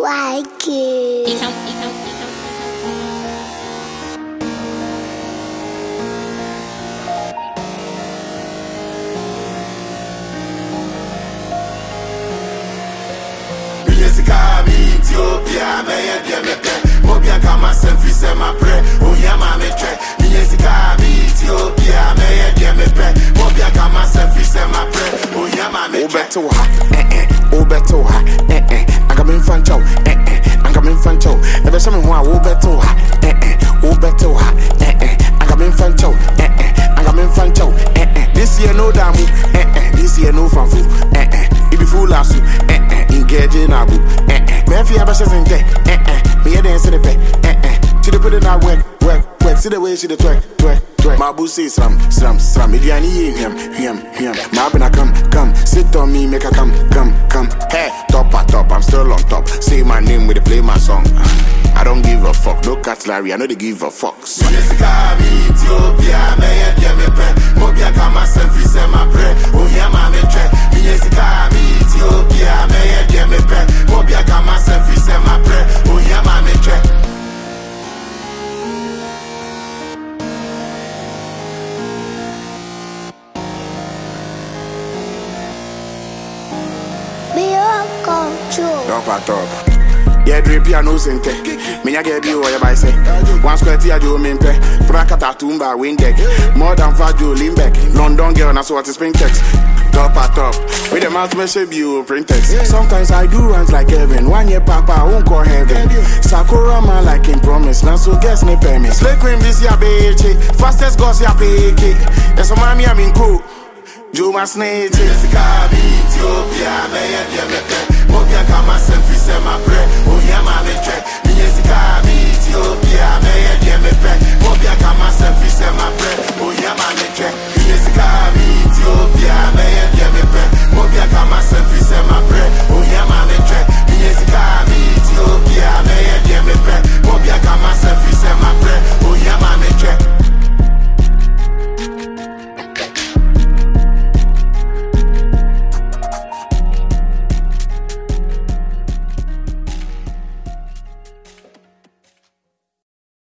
like it. Ethiopia, Mobia kama senfi se ma pre, oya ma me tre. Miesika Ethiopia, Mobia kama senfi se ma pre, oya ma me tre. Obeto ha, Anga min fancho, Anga min fancho. Ebe se me ho a obeto ha, Obeto ha, Anga min fancho, Anga min fancho. This year no damu, this year no fanfu, Ibi full asu, engage na bu, Mefi abashes in there, me a dance in the bed, she put it out work. See the way she the twerk. My boo say slam. Idiani him. My been a come. Sit on me, make a come. Hey, top, I'm still on top. Say my name with the play my song. I don't give a fuck, no cutlery, I know they give a fuck. Miesika Ethiopia, Mobia kama senfi se ma pre, oya ma me tre. Miesika Ethiopia, Mobia kama senfi se ma pre, oya ma me tre. Top. Yeah, drip piano sente. Minya get you or by say. One square tea do mimpe. Prakata tumba windeck. More than Fajo Limbeck. London girl, that's what is pink text. Top. With the mouth measure you print text. Sometimes I do runs like heaven. 1 year papa won't call heaven. Sakura man like in promise. Now so guess me pay me. Slay cream this year bitch. Fastest goss ya pay. That's what mommy I mean cool. Juma snake. Miesika Ethiopia, Mobia kama senfi